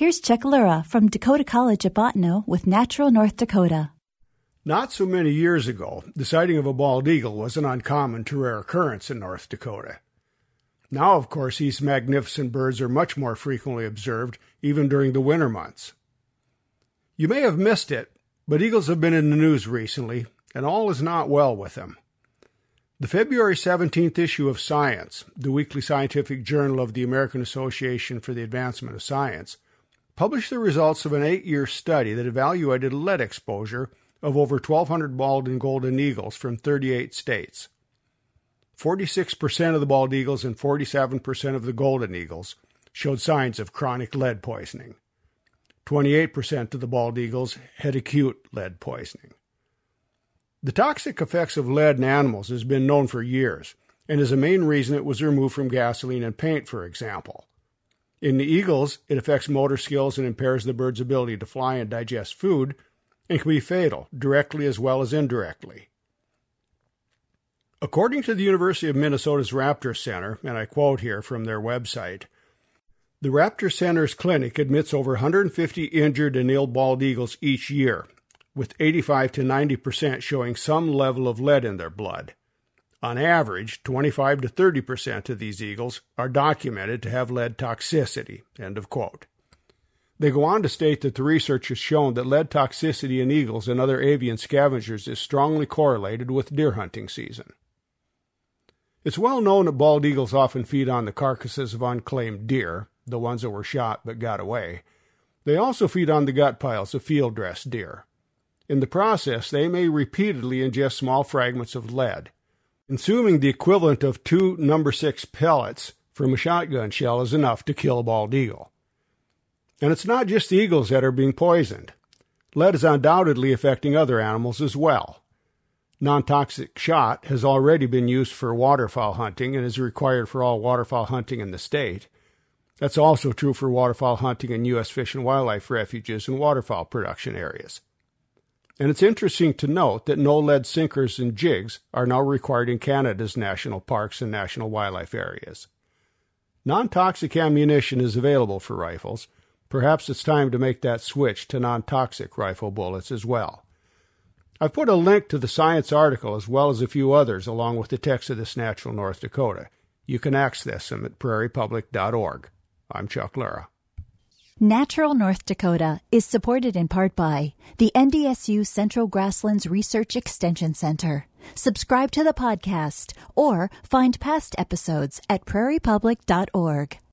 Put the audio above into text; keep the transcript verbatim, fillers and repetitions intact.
Here's Chuck Lura from Dakota College at Bottineau with Natural North Dakota. Not so many years ago, the sighting of a bald eagle was an uncommon to rare occurrence in North Dakota. Now, of course, these magnificent birds are much more frequently observed, even during the winter months. You may have missed it, but eagles have been in the news recently, and all is not well with them. The February seventeenth issue of Science, the weekly scientific journal of the American Association for the Advancement of Science, published the results of an eight-year study that evaluated lead exposure of over twelve hundred bald and golden eagles from thirty-eight states. forty-six percent of the bald eagles and forty-seven percent of the golden eagles showed signs of chronic lead poisoning. twenty-eight percent of the bald eagles had acute lead poisoning. The toxic effects of lead in animals has been known for years, and is a main reason it was removed from gasoline and paint, for example. In the eagles, it affects motor skills and impairs the bird's ability to fly and digest food, and can be fatal, directly as well as indirectly. According to the University of Minnesota's Raptor Center, and I quote here from their website, the Raptor Center's clinic admits over one hundred fifty injured and ill bald eagles each year, with eighty-five to ninety percent showing some level of lead in their blood. On average, twenty-five to thirty percent of these eagles are documented to have lead toxicity. End of quote. They go on to state that the research has shown that lead toxicity in eagles and other avian scavengers is strongly correlated with deer hunting season. It's well known that bald eagles often feed on the carcasses of unclaimed deer, the ones that were shot but got away. They also feed on the gut piles of field-dressed deer. In the process, they may repeatedly ingest small fragments of lead. Consuming the equivalent of two number six pellets from a shotgun shell is enough to kill a bald eagle. And it's not just the eagles that are being poisoned. Lead is undoubtedly affecting other animals as well. Non-toxic shot has already been used for waterfowl hunting and is required for all waterfowl hunting in the state. That's also true for waterfowl hunting in U S Fish and Wildlife refuges and waterfowl production areas. And it's interesting to note that no-lead sinkers and jigs are now required in Canada's national parks and national wildlife areas. Non-toxic ammunition is available for rifles. Perhaps it's time to make that switch to non-toxic rifle bullets as well. I've put a link to the Science article as well as a few others along with the text of this Natural North Dakota. You can access them at prairie public dot org. I'm Chuck Lura. Natural North Dakota is supported in part by the N D S U Central Grasslands Research Extension Center. Subscribe to the podcast or find past episodes at prairie public dot org.